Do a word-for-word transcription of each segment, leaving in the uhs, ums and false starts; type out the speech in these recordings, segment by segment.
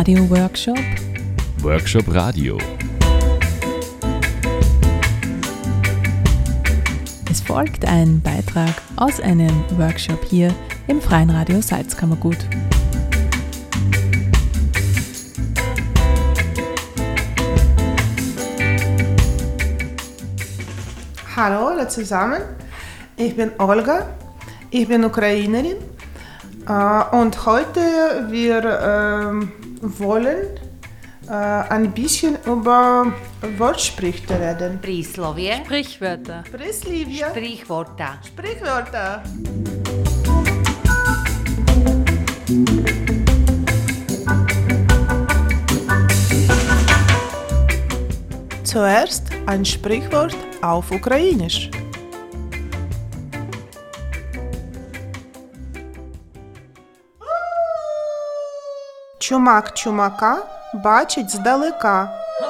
Radio Workshop. Workshop Radio. Es folgt ein Beitrag aus einem Workshop hier im Freien Radio Salzkammergut. Hallo alle zusammen, ich bin Olga, ich bin Ukrainerin äh, und heute wir äh, wollen äh, ein bisschen über Wortsprüche reden. Príslovie. Sprichwörter. Príslovie. Sprichwörter. Sprichwörter. Zuerst ein Sprichwort auf Ukrainisch. Чумак чумака бачить здалека.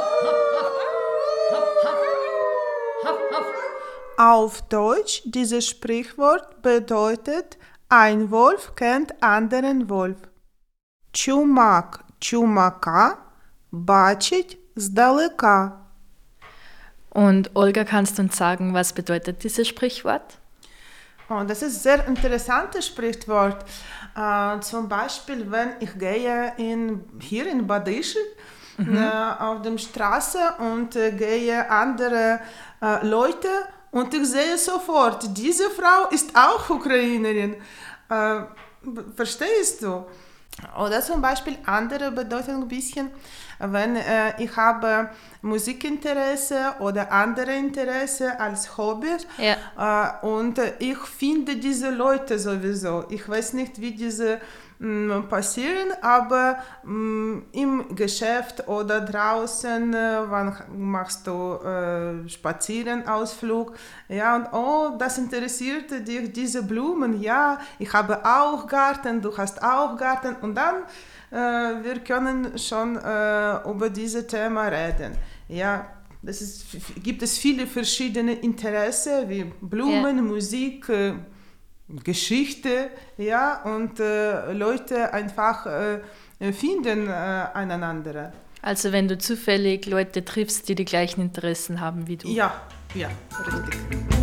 Auf Deutsch, dieses Sprichwort bedeutet, ein Wolf kennt anderen Wolf. Чумак чумака бачить здалека. Und Olga, kannst du uns sagen, was bedeutet dieses Sprichwort? Oh, das ist ein sehr interessantes Sprichwort. Äh, zum Beispiel, wenn ich gehe in, hier in Bad Ischl mhm. äh, auf der Straße und äh, gehe andere äh, Leute und ich sehe sofort, diese Frau ist auch Ukrainerin. Äh, verstehst du? Oder zum Beispiel andere Bedeutung ein bisschen, wenn äh, ich habe Musikinteresse oder andere Interesse als Hobby ja. äh, und äh, ich finde diese Leute sowieso. Ich weiß nicht, wie diese mh, passieren, aber mh, im Geschäft oder draußen, äh, wann machst du äh, Spazieren-Ausflug, ja, und oh, das interessiert dich, diese Blumen, ja, ich habe auch Garten, du hast auch Garten und dann äh, wir können schon äh, über dieses Thema reden. Ja, das ist, gibt es viele verschiedene Interessen wie Blumen, ja. Musik, äh, Geschichte, ja, und äh, Leute einfach äh, finden äh, einander. Also wenn du zufällig Leute triffst, die die gleichen Interessen haben wie du. Ja, ja, richtig.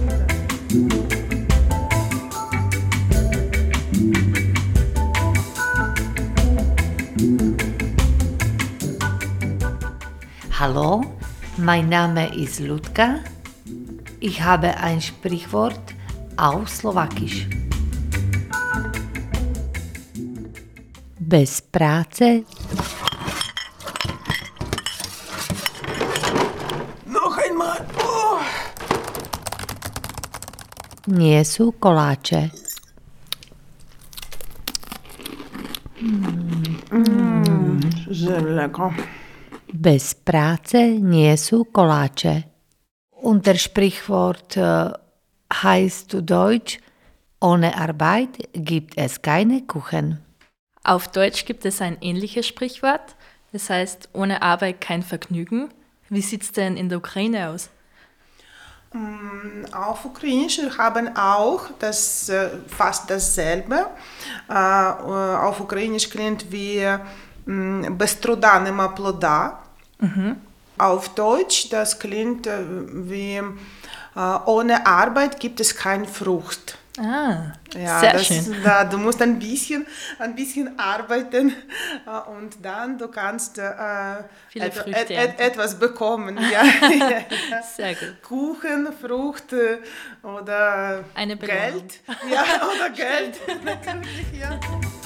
Hallo, mein Name ist Ludka. Ich habe ein Sprichwort auf Slowakisch. Bez práce. Noch einmal. Oh. Nie sú koláče. Mm, sehr lecker. Bez práce nie sú koláče. Und der Sprichwort äh, heißt zu Deutsch, ohne Arbeit gibt es keine Kuchen. Auf Deutsch gibt es ein ähnliches Sprichwort, das heißt, ohne Arbeit kein Vergnügen. Wie sieht es denn in der Ukraine aus? Auf Ukrainisch haben auch das, fast dasselbe. Auf Ukrainisch klingt wie без труда нема плода. Mhm. Auf Deutsch, das klingt wie ohne Arbeit gibt es keine Frucht. Ah, ja, sehr das, schön. Da, du musst ein bisschen, ein bisschen arbeiten und dann du kannst äh, Viele et, Früchte et, et, etwas bekommen. Ja. Sehr gut. Kuchen, Frucht oder Eine Belohnung. Geld. Ja, oder Geld. Natürlich, ja.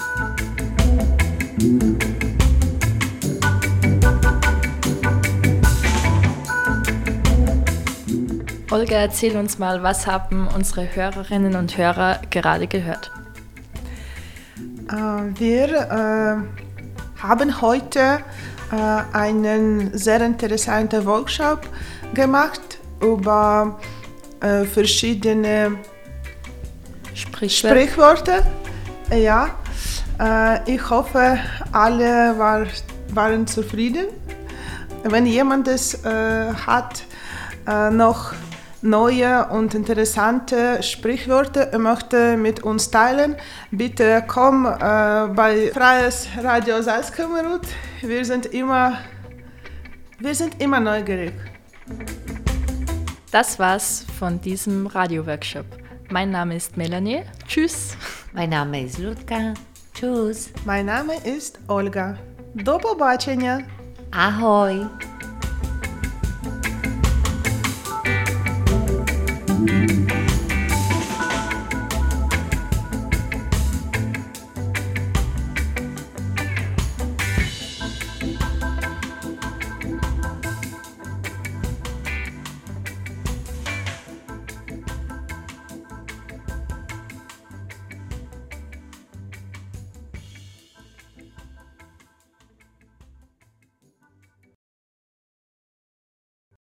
Olga, erzähl uns mal, was haben unsere Hörerinnen und Hörer gerade gehört? Wir äh, haben heute äh, einen sehr interessanten Workshop gemacht über äh, verschiedene Sprichwörter. Sprichwörter. Ja, äh, ich hoffe, alle war, waren zufrieden. Wenn jemand es äh, hat, äh, noch neue und interessante Sprichwörter möchte mit uns teilen, bitte komm äh, bei Freies Radio Salzkammergut. Wir sind immer, wir sind immer neugierig. Das war's von diesem Radio-Workshop. Mein Name ist Melanie. Tschüss. Mein Name ist Ludka. Tschüss. Mein Name ist Olga. До побачення. Ahoj.